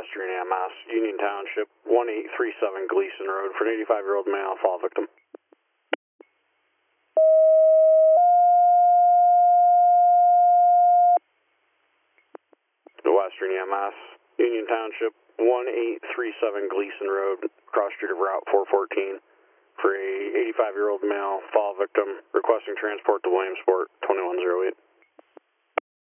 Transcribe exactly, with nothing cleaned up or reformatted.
Western E M S, Union Township, one eight three seven Gleason Road, for an eighty-five-year-old male fall victim. The Western E M S, Union Township, one eight three seven Gleason Road, cross street of Route four fourteen, for a eighty-five-year-old male fall victim, requesting transport to Williamsport, twenty-one oh eight.